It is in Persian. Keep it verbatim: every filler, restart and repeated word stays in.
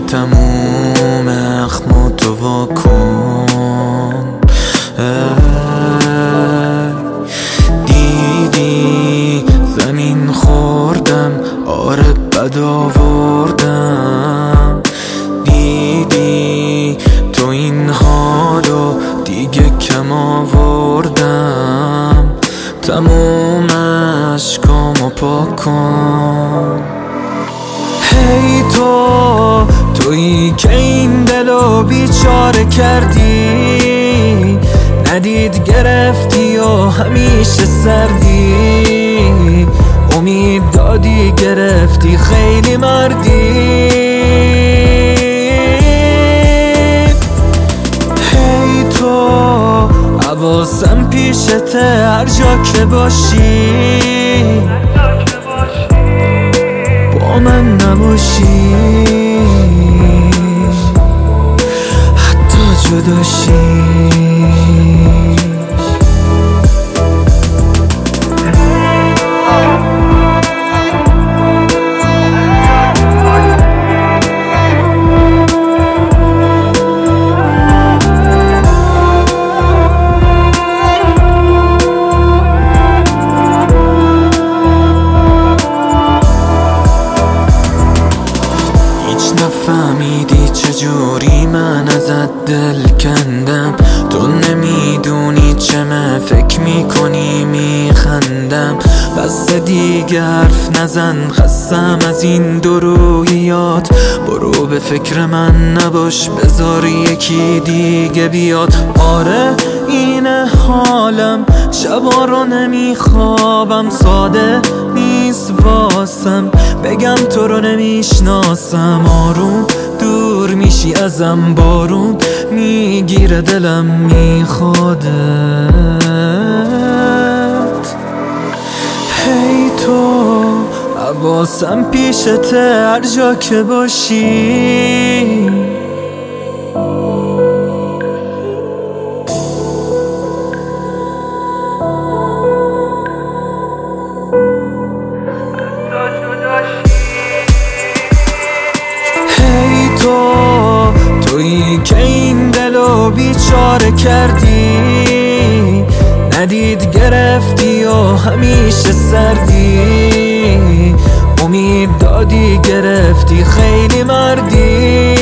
تموم اخماتو واکن. دیدی زمین خوردم، آره بد آوردم. دیدی تو این حالو دیگه کم آوردم. تموم عشقامو پاک کن. هی تو تویی که این دلو بیچاره کردی، ندید گرفتی و همیشه سردی. امید دادی گرفتی خیلی مردی. هی تو حواسم پیشته هر جا که باشی، با من نباشی حتی جداشی. نفهمیدی چجوری من ازت دل کندم. تو نمیدونی چه من فکر میکنی میخندم. بس دیگه حرف نزن، خستم از این درویات. برو به فکر من نباش، بذار یکی دیگه بیاد. آره اینه حالم، شبا رو نمیخوابم. ساده نیست واسم بگم تو رو نمیشناسم. آروم دور میشی ازم، بارون میگیره دلم میخوادت. هی تو حواسم پیشته هر جا که باشی. تویی که این دلو بیچاره کردی، ندید گرفتی و همیشه سردی. امید دادی گرفتی خیلی مردی.